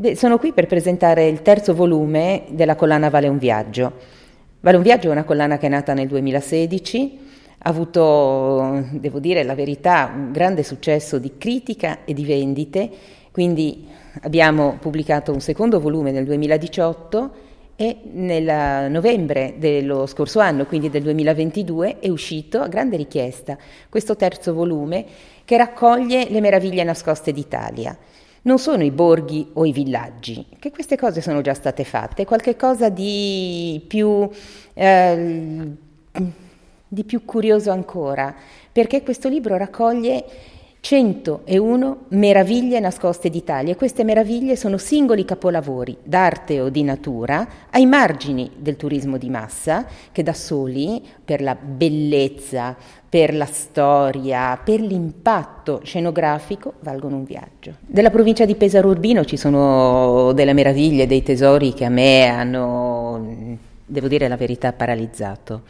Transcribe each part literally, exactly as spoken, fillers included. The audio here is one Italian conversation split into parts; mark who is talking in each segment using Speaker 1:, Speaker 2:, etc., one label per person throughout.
Speaker 1: Beh, sono qui per presentare il terzo volume della collana Vale un viaggio. Vale un viaggio è una collana che è nata nel duemilasedici, ha avuto, devo dire la verità, un grande successo di critica e di vendite, quindi abbiamo pubblicato un secondo volume nel duemiladiciotto e nel novembre dello scorso anno, quindi del duemilaventidue, è uscito a grande richiesta questo terzo volume che raccoglie le meraviglie nascoste d'Italia. Non sono i borghi o i villaggi, che queste cose sono già state fatte, qualche cosa di più, eh, di più curioso ancora, perché questo libro raccoglie centouno meraviglie nascoste d'Italia e queste meraviglie sono singoli capolavori d'arte o di natura ai margini del turismo di massa che da soli, per la bellezza, per la storia, per l'impatto scenografico, valgono un viaggio. Della provincia di Pesaro Urbino ci sono delle meraviglie, dei tesori che a me hanno, devo dire la verità, paralizzato,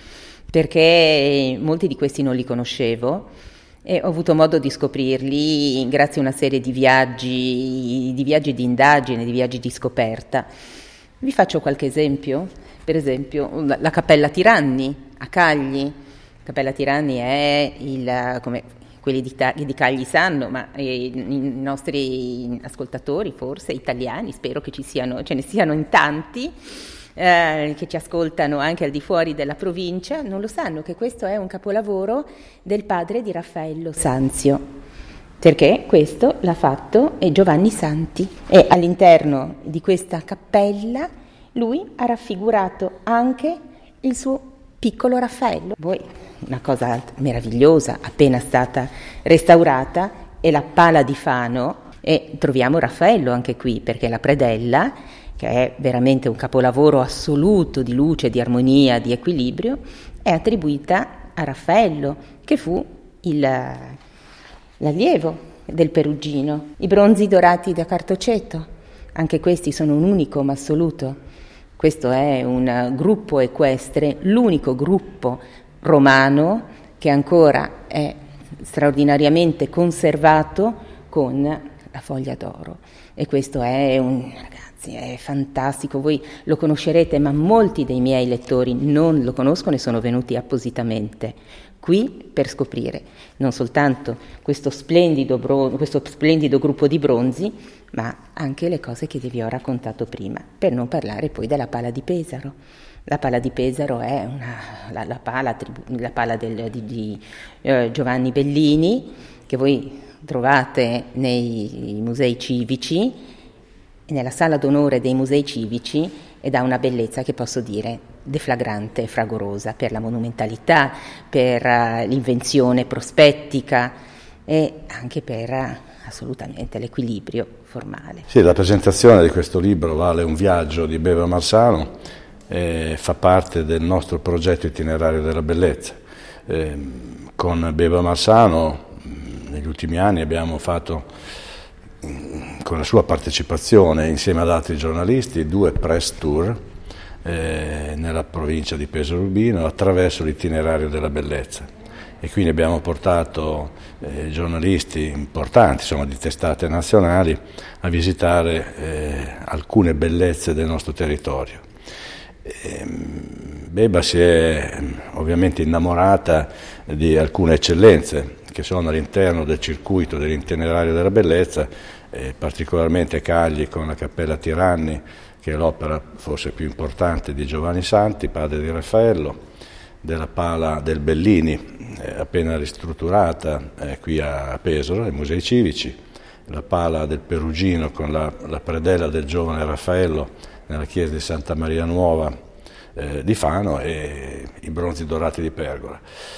Speaker 1: perché molti di questi non li conoscevo e ho avuto modo di scoprirli grazie a una serie di viaggi, di viaggi di indagine, di viaggi di scoperta. Vi faccio qualche esempio, per esempio la Cappella Tiranni a Cagli. Cappella Tiranni è il, come quelli di, di Cagli sanno, ma i, i nostri ascoltatori forse italiani, spero che ci siano, ce ne siano in tanti, Eh, che ci ascoltano anche al di fuori della provincia, non lo sanno che questo è un capolavoro del padre di Raffaello Sanzio, perché questo l'ha fatto Giovanni Santi e all'interno di questa cappella lui ha raffigurato anche il suo piccolo Raffaello. Poi una cosa meravigliosa, appena stata restaurata, è la Pala di Fano e troviamo Raffaello anche qui, perché la predella, che è veramente un capolavoro assoluto di luce, di armonia, di equilibrio, è attribuita a Raffaello, che fu il, l'allievo del Perugino. I bronzi dorati da Cartoceto, anche questi sono un unicum assoluto. Questo è un gruppo equestre, l'unico gruppo romano che ancora è straordinariamente conservato con la foglia d'oro. E questo è un... è fantastico, voi lo conoscerete, ma molti dei miei lettori non lo conoscono e sono venuti appositamente qui per scoprire non soltanto questo splendido, bron- questo splendido gruppo di bronzi, ma anche le cose che vi ho raccontato prima, per non parlare poi della Pala di Pesaro. La Pala di Pesaro è una, la, la pala, la pala del, di, di eh, Giovanni Bellini, che voi trovate nei musei civici, nella sala d'onore dei musei civici, ed ha una bellezza che posso dire deflagrante e fragorosa per la monumentalità, per uh, l'invenzione prospettica e anche per uh, assolutamente l'equilibrio formale.
Speaker 2: Sì, la presentazione di questo libro Vale un viaggio di Beba Marsano eh, fa parte del nostro progetto Itinerario della bellezza. Eh, con Beba Marsano negli ultimi anni abbiamo fatto, con la sua partecipazione insieme ad altri giornalisti, due press tour eh, nella provincia di Pesaro Urbino attraverso l'itinerario della bellezza, e quindi abbiamo portato eh, giornalisti importanti, insomma di testate nazionali, a visitare eh, alcune bellezze del nostro territorio. E Beba si è ovviamente innamorata di alcune eccellenze che sono all'interno del circuito dell'itinerario della bellezza, eh, particolarmente Cagli con la Cappella Tiranni, che è l'opera forse più importante di Giovanni Santi, padre di Raffaello, della Pala del Bellini, eh, appena ristrutturata eh, qui a Pesaro, ai musei civici, la Pala del Perugino con la, la predella del giovane Raffaello nella chiesa di Santa Maria Nuova eh, di Fano, e i bronzi dorati di Pergola.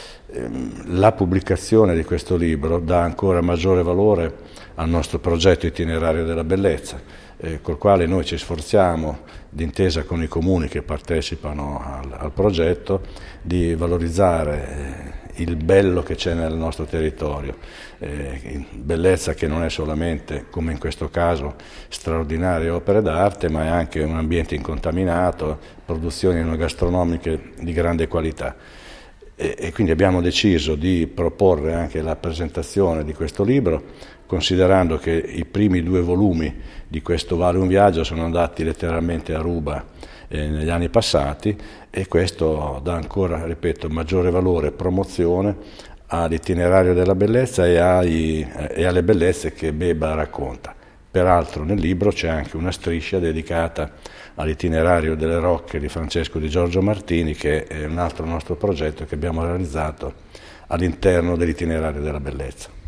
Speaker 2: La pubblicazione di questo libro dà ancora maggiore valore al nostro progetto Itinerario della bellezza, eh, col quale noi ci sforziamo, d'intesa con i comuni che partecipano al, al progetto, di valorizzare eh, il bello che c'è nel nostro territorio, eh, bellezza che non è solamente, come in questo caso, straordinarie opere d'arte, ma è anche un ambiente incontaminato, produzioni enogastronomiche di grande qualità. e, e quindi abbiamo deciso di proporre anche la presentazione di questo libro, considerando che i primi due volumi di questo Vale un viaggio sono andati letteralmente a ruba eh, negli anni passati, e questo dà ancora, ripeto, maggiore valore e promozione all'itinerario della bellezza e, ai, e alle bellezze che Beba racconta. Peraltro nel libro c'è anche una striscia dedicata all'itinerario delle Rocche di Francesco Di Giorgio Martini, che è un altro nostro progetto che abbiamo realizzato all'interno dell'itinerario della bellezza.